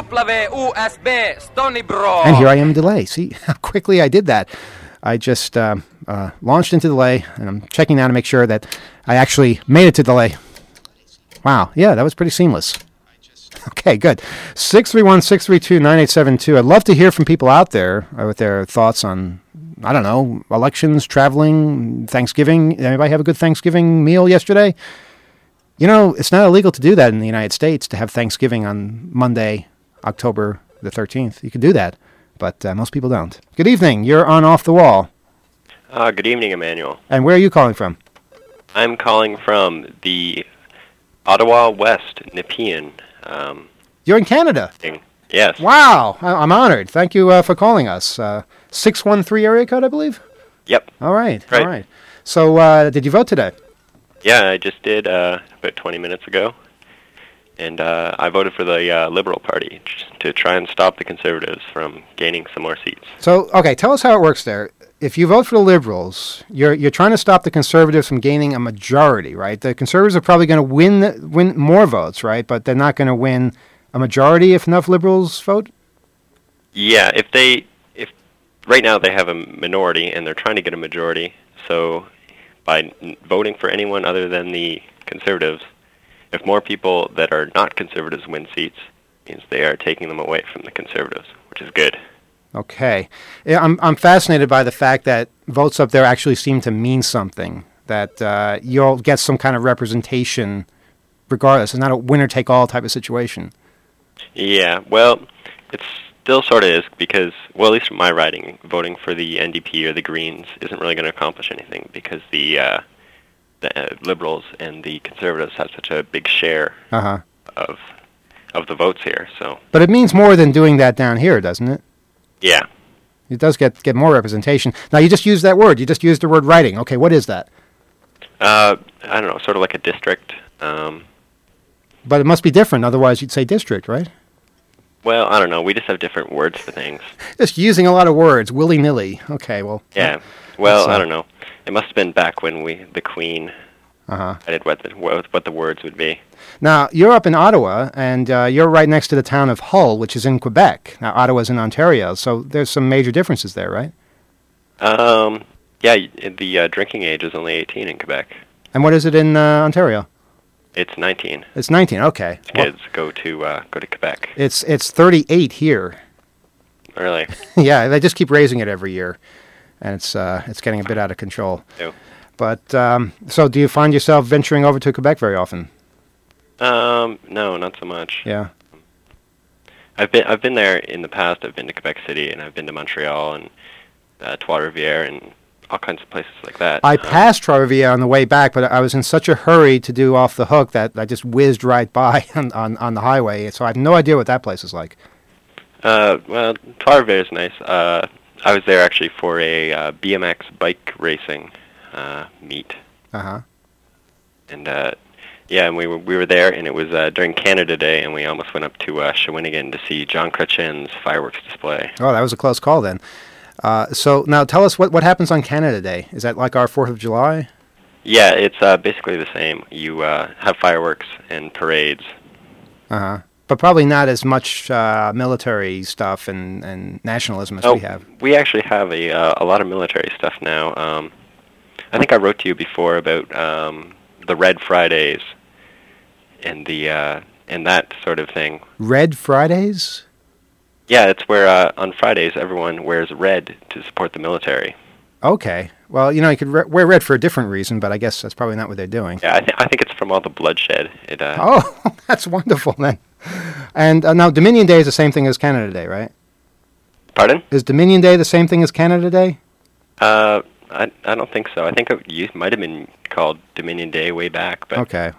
WUSB Stony Brook. And here I am in delay. See how quickly I did that. I just launched into delay, and I'm checking now to make sure that I actually made it to delay. Wow. Yeah, that was pretty seamless. Okay, good. 631-632-9872. I'd love to hear from people out there with their thoughts on, I don't know, elections, traveling, Thanksgiving. Anybody have a good Thanksgiving meal yesterday? It's not illegal to do that in the United States, to have Thanksgiving on Monday, October the 13th. You can do that, but most people don't. Good evening. You're on Off the Wall. Good evening, Emmanuel. And where are you calling from? I'm calling from the Ottawa West Nepean. You're in Canada? Yes. Wow. I'm honored. Thank you for calling us. 613 area code, I believe? Yep. All right. Right. All right. So did you vote today? Yeah, I just did about 20 minutes ago. And I voted for the Liberal Party to try and stop the Conservatives from gaining some more seats. So, okay, tell us how it works there. If you vote for the Liberals, you're trying to stop the Conservatives from gaining a majority, right? The Conservatives are probably going to win more votes, right? But they're not going to win a majority if enough Liberals vote? Yeah, if right now they have a minority and they're trying to get a majority, so by voting for anyone other than the Conservatives, if more people that are not Conservatives win seats, it means they are taking them away from the Conservatives, which is good. Okay. Yeah, I'm fascinated by the fact that votes up there actually seem to mean something, that you'll get some kind of representation regardless. It's not a winner-take-all type of situation. Yeah, well, it still sort of is because, well, at least from my riding, voting for the NDP or the Greens isn't really going to accomplish anything because the Liberals and the Conservatives have such a big share of the votes here. So, but it means more than doing that down here, doesn't it? Yeah. It does get more representation. Now, you just used that word. You just used the word writing. Okay, what is that? I don't know, sort of like a district. But it must be different. Otherwise, you'd say district, right? Well, I don't know. We just have different words for things. Just using a lot of words, willy-nilly. Okay, well. Yeah. Well, I don't know. It must have been back when the Queen decided what the words would be. Now, you're up in Ottawa, and you're right next to the town of Hull, which is in Quebec. Now, Ottawa's in Ontario, so there's some major differences there, right? Yeah, the drinking age is only 18 in Quebec. And what is it in Ontario? It's 19. It's 19, okay. Kids go to Quebec. It's 38 here. Really? Yeah, they just keep raising it every year, and it's getting a bit out of control. Ew. But so, do you find yourself venturing over to Quebec very often? No, not so much. Yeah. I've been there in the past. I've been to Quebec City, and I've been to Montreal and Trois-Rivières and all kinds of places like that. I passed Trois-Rivières on the way back, but I was in such a hurry to do Off the Hook that I just whizzed right by on the highway. So I have no idea what that place is like. Well, Trois-Rivières is nice. I was there actually for a BMX bike racing meet. And yeah, and we were there, and it was during Canada Day, and we almost went up to Shawinigan to see John Chrétien's fireworks display. Oh, that was a close call then. So now tell us what happens on Canada Day. Is that like our 4th of July? Yeah, it's basically the same. You have fireworks and parades. But probably not as much military stuff and nationalism as we have. We actually have a lot of military stuff now. I think I wrote to you before about the Red Fridays and that sort of thing. Red Fridays? Yeah, it's where on Fridays everyone wears red to support the military. Okay. Well, you could wear red for a different reason, but I guess that's probably not what they're doing. Yeah, I think it's from all the bloodshed. Oh, that's wonderful then. And now Dominion Day is the same thing as Canada Day, right? Pardon? Is Dominion Day the same thing as Canada Day? I don't think so. I think it might have been called Dominion Day way back. But, okay.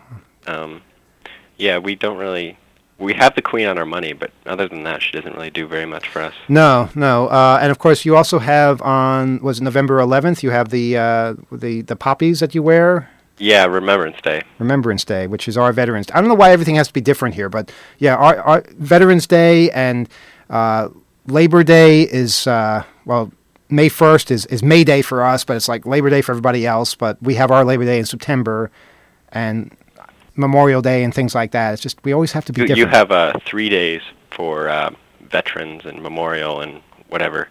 Yeah, we don't really... We have the Queen on our money, but other than that, she doesn't really do very much for us. No. And of course, you also have was it November 11th? You have the poppies that you wear. Yeah, Remembrance Day. Remembrance Day, which is our Veterans Day. I don't know why everything has to be different here, but yeah, our Veterans Day and Labor Day is May 1st is May Day for us, but it's like Labor Day for everybody else. But we have our Labor Day in September, and Memorial Day and things like that. It's just we always have to be different. You have 3 days for veterans and memorial and whatever.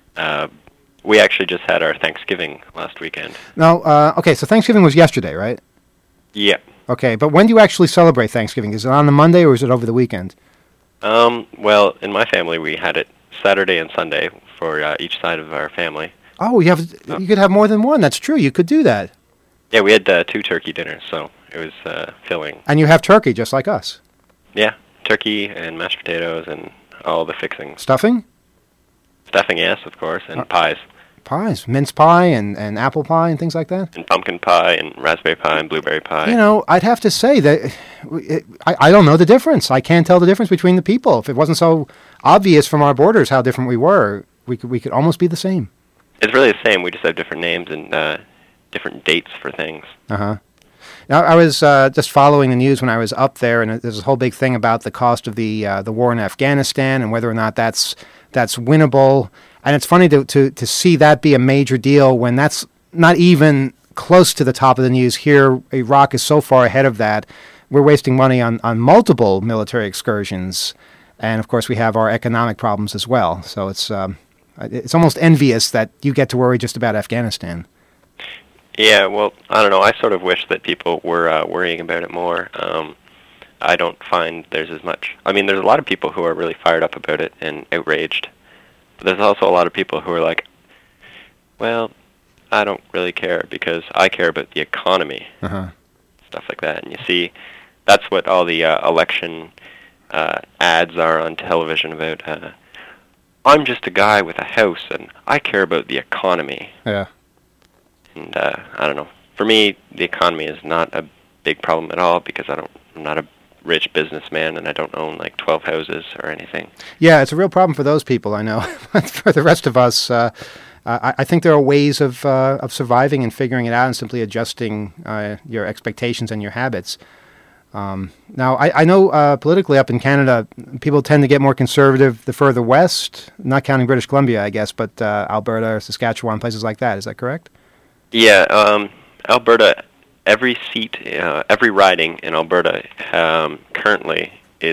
We actually just had our Thanksgiving last weekend. No, okay, so Thanksgiving was yesterday, right? Yeah. Okay, but when do you actually celebrate Thanksgiving? Is it on the Monday or is it over the weekend? Well, in my family, we had it Saturday and Sunday for each side of our family. Oh, you could have more than one. That's true. You could do that. Yeah, we had 2 turkey dinners, so it was filling. And you have turkey, just like us. Yeah, turkey and mashed potatoes and all the fixings. Stuffing? Stuffing, yes, of course, and pies. Pies, mince pie and apple pie and things like that? And pumpkin pie and raspberry pie and blueberry pie. I'd have to say that I don't know the difference. I can't tell the difference between the people. If it wasn't so obvious from our borders how different we were, we could almost be the same. It's really the same. We just have different names and different dates for things. Uh-huh. Now, I was just following the news when I was up there, and there's a whole big thing about the cost of the war in Afghanistan and whether or not that's winnable. And it's funny to see that be a major deal when that's not even close to the top of the news here. Iraq is so far ahead of that. We're wasting money on multiple military excursions. And, of course, we have our economic problems as well. So it's almost envious that you get to worry just about Afghanistan. Yeah, well, I don't know. I sort of wish that people were worrying about it more. I don't find there's as much. I mean, there's a lot of people who are really fired up about it and outraged. But there's also a lot of people who are like, well, I don't really care because I care about the economy. Uh-huh. Stuff like that. And you see, that's what all the election ads are on television about. I'm just a guy with a house and I care about the economy. Yeah. And I don't know. For me, the economy is not a big problem at all because I'm not a rich businessman and I don't own like 12 houses or anything. Yeah, it's a real problem for those people, I know. But for the rest of us, I think there are ways of surviving and figuring it out and simply adjusting your expectations and your habits. Now, I know politically up in Canada, people tend to get more conservative the further west, not counting British Columbia, I guess, but Alberta, Saskatchewan, places like that. Is that correct? Yeah, Alberta, every seat, every riding in Alberta currently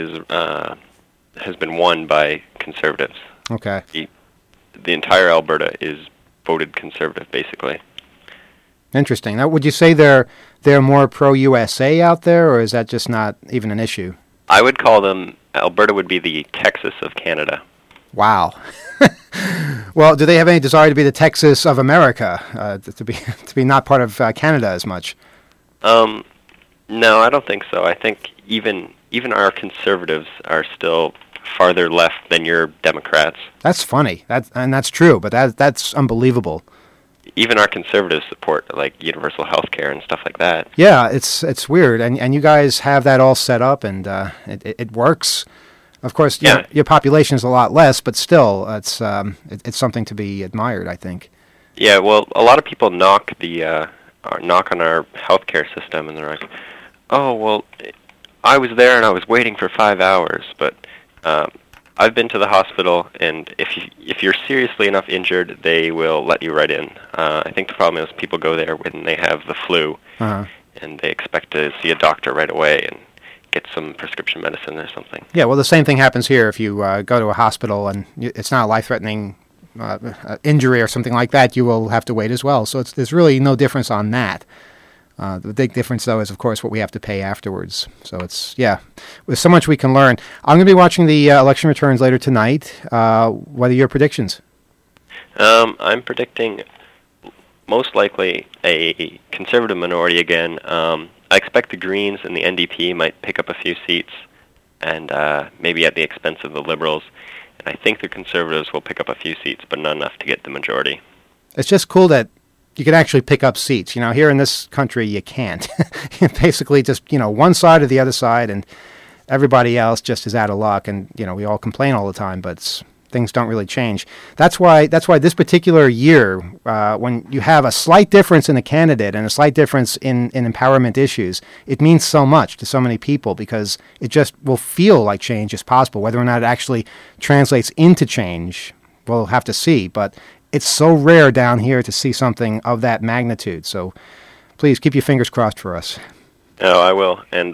has been won by Conservatives. Okay. The entire Alberta is voted Conservative, basically. Interesting. Now, would you say they're more pro-USA out there, or is that just not even an issue? I would call them, Alberta would be the Texas of Canada. Wow. Well, do they have any desire to be the Texas of America, to be not part of Canada as much? No, I don't think so. I think even our conservatives are still farther left than your Democrats. That's funny. That's true, but that's unbelievable. Even our conservatives support like universal health care and stuff like that. Yeah, it's weird, and you guys have that all set up, and it works. Of course, yeah. Your population is a lot less, but still, it's something to be admired, I think. Yeah, well, a lot of people knock on our healthcare system, and they're like, "Oh, well, I was there and I was waiting for 5 hours, but I've been to the hospital, and if you're seriously enough injured, they will let you right in." I think the problem is people go there when they have the flu, uh-huh. and they expect to see a doctor right away and get some prescription medicine or something. Yeah, well, the same thing happens here. If you go to a hospital and it's not a life-threatening injury or something like that, you will have to wait as well. So there's really no difference on that. The big difference, though, is, of course, what we have to pay afterwards. So there's so much we can learn. I'm going to be watching the election returns later tonight. What are your predictions? I'm predicting most likely a conservative minority again. I expect the Greens and the NDP might pick up a few seats, and maybe at the expense of the Liberals. And I think the Conservatives will pick up a few seats, but not enough to get the majority. It's just cool that you can actually pick up seats. Here in this country, you can't. Basically, just one side or the other side, and everybody else just is out of luck. And we all complain all the time, but things don't really change. That's why this particular year, when you have a slight difference in a candidate and a slight difference in empowerment issues, it means so much to so many people, because it just will feel like change is possible. Whether or not it actually translates into change, we'll have to see. But it's so rare down here to see something of that magnitude. So please keep your fingers crossed for us. Oh, I will. And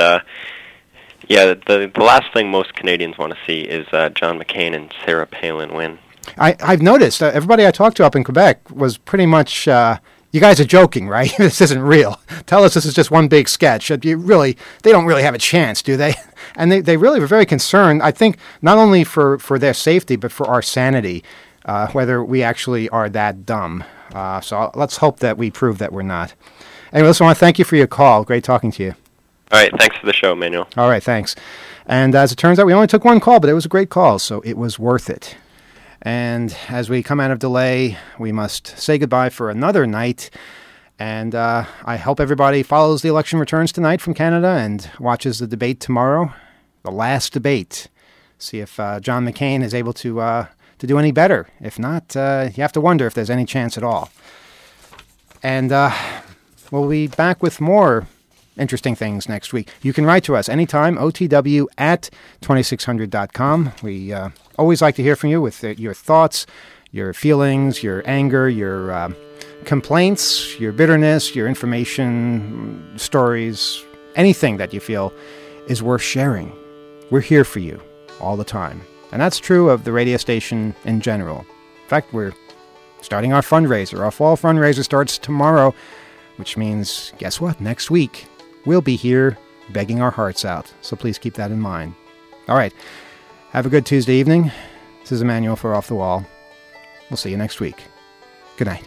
the last thing most Canadians want to see is John McCain and Sarah Palin win. I've noticed everybody I talked to up in Quebec was pretty much, you guys are joking, right? This isn't real. Tell us this is just one big sketch. They don't really have a chance, do they? And they really were very concerned, I think, not only for their safety, but for our sanity, whether we actually are that dumb. So let's hope that we prove that we're not. Anyway, listen, I want to thank you for your call. Great talking to you. All right, thanks for the show, Manuel. All right, thanks. And as it turns out, we only took one call, but it was a great call, so it was worth it. And as we come out of delay, we must say goodbye for another night. And I hope everybody follows the election returns tonight from Canada and watches the debate tomorrow, the last debate. See if John McCain is able to do any better. If not, you have to wonder if there's any chance at all. And we'll be back with more interesting things next week. You can write to us anytime, otw@2600.com. We always like to hear from you with your thoughts, your feelings, your anger, your complaints, your bitterness, your information, stories, anything that you feel is worth sharing. We're here for you all the time. And that's true of the radio station in general. In fact, we're starting our fundraiser. Our fall fundraiser starts tomorrow, which means, guess what? Next week, we'll be here begging our hearts out. So please keep that in mind. All right. Have a good Tuesday evening. This is Emmanuel for Off the Wall. We'll see you next week. Good night.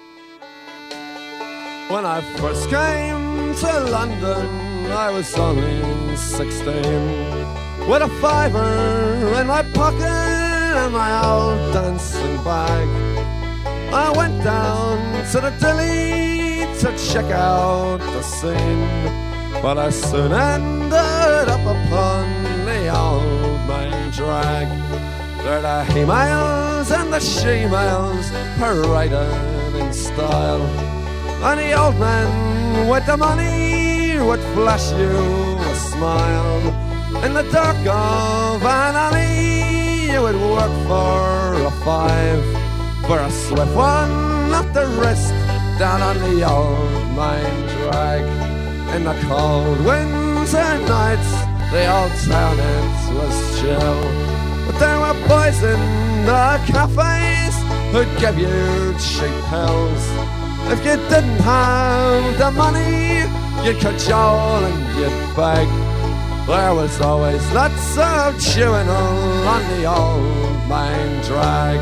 When I first came to London, I was only 16. With a fiver in my pocket and my old dancing bag, I went down to the Dilly to check out the scene, but I soon ended up upon the old main drag. There the he-males and the she-males paraded in style, and the old man with the money would flash you a smile. In the dark of an alley, you would work for a five, for a swift one up the wrist, down on the old main drag. In the cold winter nights, the old town it was chill, but there were boys in the cafes who'd give you cheap pills. If you didn't have the money, you'd cajole and you'd beg. There was always lots of chewing on the old main drag.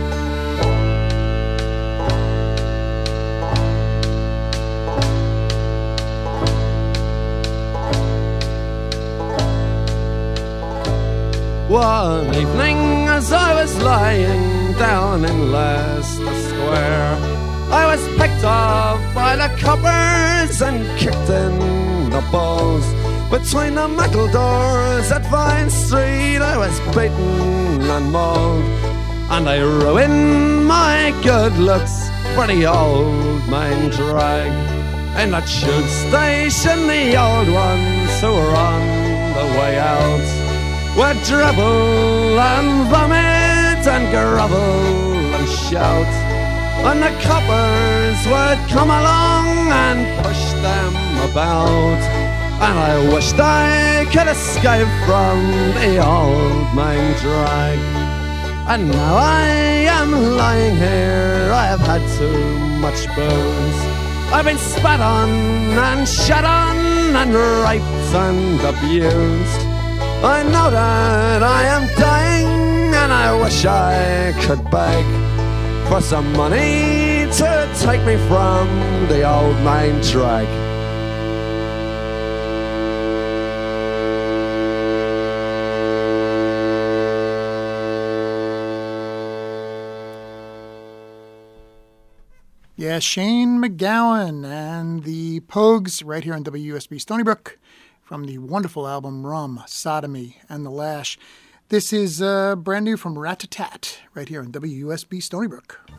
One evening as I was lying down in Leicester Square, I was picked up by the coppers and kicked in the balls. Between the metal doors at Vine Street, I was beaten and mauled, and I ruined my good looks for the old main drag. In the tube station, the old ones who were on the way out would dribble and vomit and grovel and shout, and the coppers would come along and push them about. and I wished I could escape from the old main drag. And now I am lying here, I have had too much booze. I've been spat on and shot on and raped and abused. I know that I am dying and I wish I could beg for some money to take me from the old main drag. Yeah, Shane MacGowan and the Pogues right here on WUSB Stony Brook from the wonderful album Rum, Sodomy, and the Lash. This is brand new from Rat-a-Tat right here on WUSB Stony Brook.